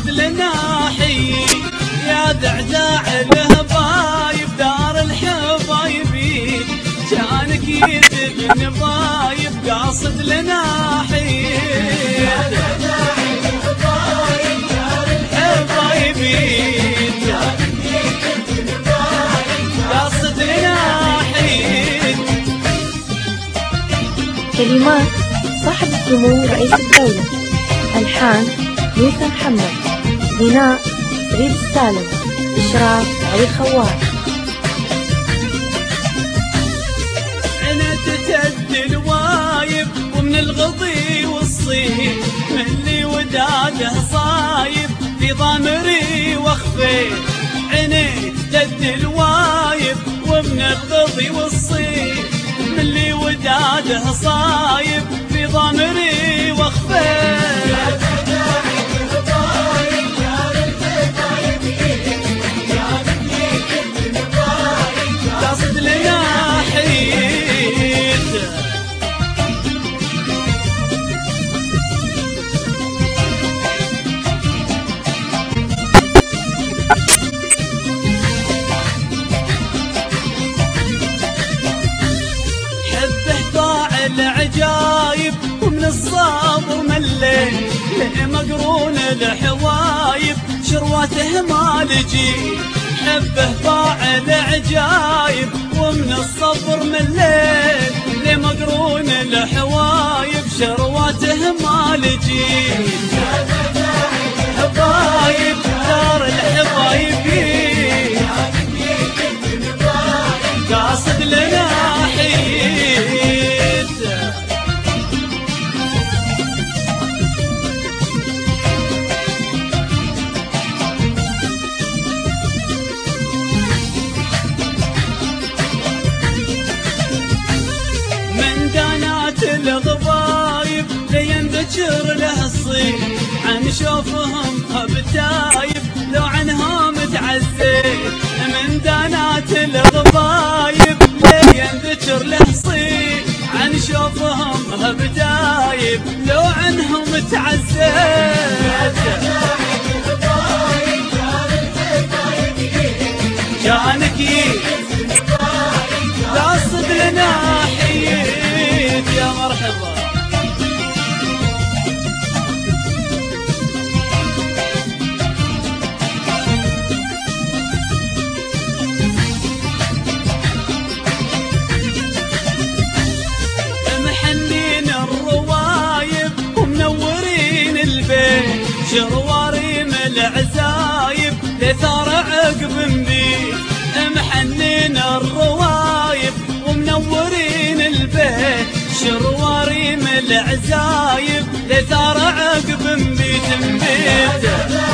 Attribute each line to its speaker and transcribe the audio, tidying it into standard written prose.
Speaker 1: قاصد لنا حي يا دعداع الهبايب دار الحبايبين كانك يدبن بايب قاصد لنا حي يا دعداع الهبايب دار الحبايبين كانك يدبن بايب قاصد لنا حي.
Speaker 2: كلمات صاحب السمو رئيس الدولة، ألحان موسى محمد، غناء ريد السالم، إشراف علي الخوار.
Speaker 1: عنت تد الوايب ومن الغضي والصيف مهلي وداده صايب في ضمري واخفيت. عنت تد الوايب ومن الغضي والصيف مهلي وداده صايب في ضمري واخفيت. قاصد لنا حيد حبه فاعل عجايب ومن الصبر مليت له مقرون الحوايب شرواته ما لجيت. حبه فاعل عجايب ومن الصبر مليت لمقرون الحوايب شرواته ما لجيت. حبايب دار الحبايبين قاصد لنا حيد. من دانات الغضايب لينذكر له الصيف عن شوفهم بتايب لو عنها متعزيت. من دانات الغضايب لينذكر له الصيف عن شوفهم بتايب لو عنهم متعزيت. كانك قاصد لنا حيد يا مرحبا. محنين الروايب ومنورين البيت شرواريم العزايب لثار عقب مبيت. محنين الروايب ومنورين البيت شرواريم العزايب لثار عقب مبيت.